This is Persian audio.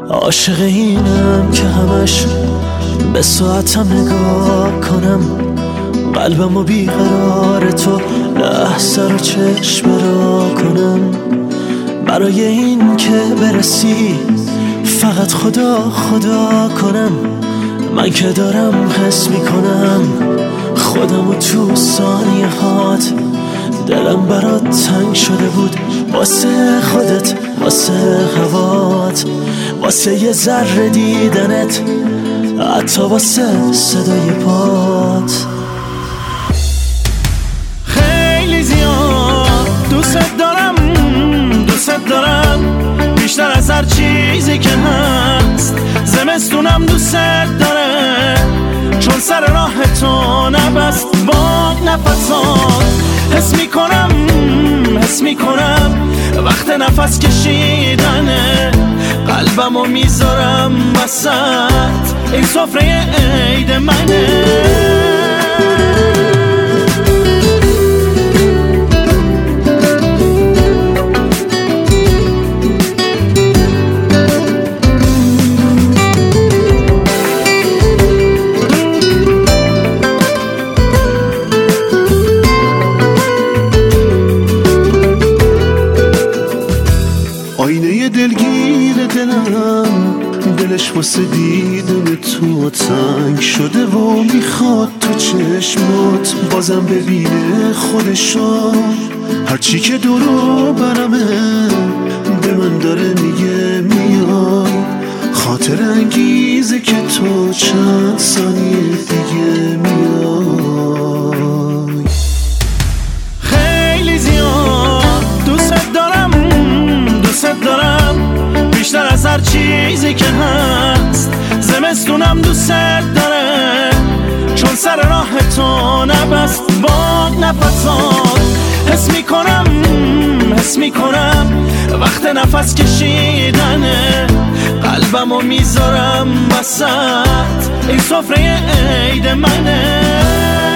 عاشق اینم که همش به ساعتم نگاه کنم، قلبمو بیقرار تو لحظه رو چشم را کنم. برای این که برسی فقط خدا خدا کنم. من که دارم حس میکنم خودمو تو ثانیه هات. دلم برات تنگ شده بود واسه خودت، واسه هوات، واسه یه ذره دیدنت، حتی واسه صدای پات. خیلی زیاد دوست دارم بیشتر از هر چیزی که هست. زمستونم دوست داره چون سر راه تو نبست با نفسات. حس میکنم وقت نفس کشیدنه، قلبمو میذارم وسط این سفره عید منه. آینه دلگیر دلم، دلش واسه دیدن تو تنگ شده و میخواد تو چشمات بازم ببینه خودشو. هرچی که دورو برمه به من داره میگه میای، خاطر انگیزه که تو چند ثانیه دیگه میای. خیلی زیاد دوست دارم بیشتر از هر چیزی که هست. زمستونم دوست داره چون سر راه تو نبست با نفسات. حس میکنم وقت نفس کشیدنه، قلبمو میذارم وسط این سفره عید منه.